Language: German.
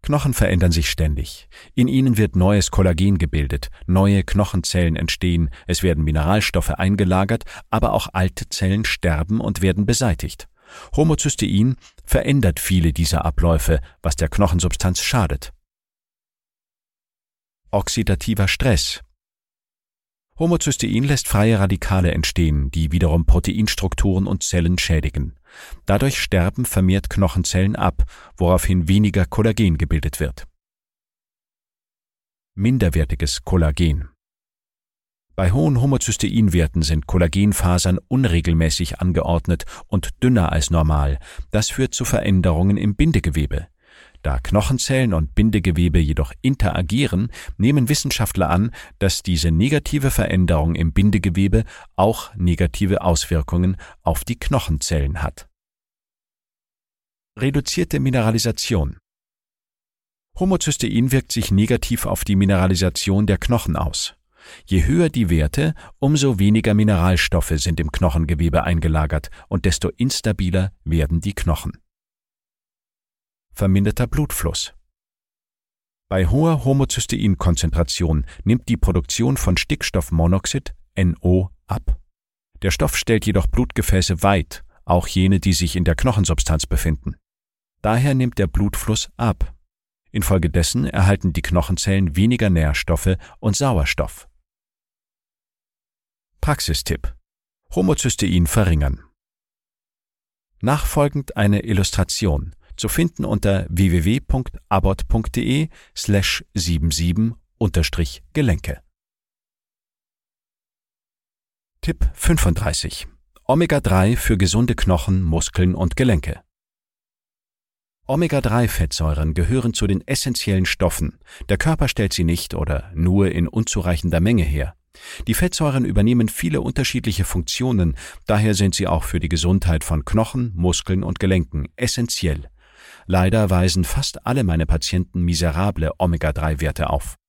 Knochen verändern sich ständig. In ihnen wird neues Kollagen gebildet, neue Knochenzellen entstehen, es werden Mineralstoffe eingelagert, aber auch alte Zellen sterben und werden beseitigt. Homozystein verändert viele dieser Abläufe, was der Knochensubstanz schadet. Oxidativer Stress. Homozystein lässt freie Radikale entstehen, die wiederum Proteinstrukturen und Zellen schädigen. Dadurch sterben vermehrt Knochenzellen ab, woraufhin weniger Kollagen gebildet wird. Minderwertiges Kollagen. Bei hohen Homozysteinwerten sind Kollagenfasern unregelmäßig angeordnet und dünner als normal. Das führt zu Veränderungen im Bindegewebe. Da Knochenzellen und Bindegewebe jedoch interagieren, nehmen Wissenschaftler an, dass diese negative Veränderung im Bindegewebe auch negative Auswirkungen auf die Knochenzellen hat. Reduzierte Mineralisation. Homozystein wirkt sich negativ auf die Mineralisation der Knochen aus. Je höher die Werte, umso weniger Mineralstoffe sind im Knochengewebe eingelagert und desto instabiler werden die Knochen. Verminderter Blutfluss. Bei hoher Homozysteinkonzentration nimmt die Produktion von Stickstoffmonoxid, NO, ab. Der Stoff stellt jedoch Blutgefäße weit, auch jene, die sich in der Knochensubstanz befinden. Daher nimmt der Blutfluss ab. Infolgedessen erhalten die Knochenzellen weniger Nährstoffe und Sauerstoff. Praxistipp: Homozystein verringern. Nachfolgend eine Illustration, zu finden unter www.abbott.de/77-Gelenke. Tipp 35: Omega-3 für gesunde Knochen, Muskeln und Gelenke. Omega-3-Fettsäuren gehören zu den essentiellen Stoffen. Der Körper stellt sie nicht oder nur in unzureichender Menge her. Die Fettsäuren übernehmen viele unterschiedliche Funktionen, daher sind sie auch für die Gesundheit von Knochen, Muskeln und Gelenken essentiell. Leider weisen fast alle meine Patienten miserable Omega-3-Werte auf.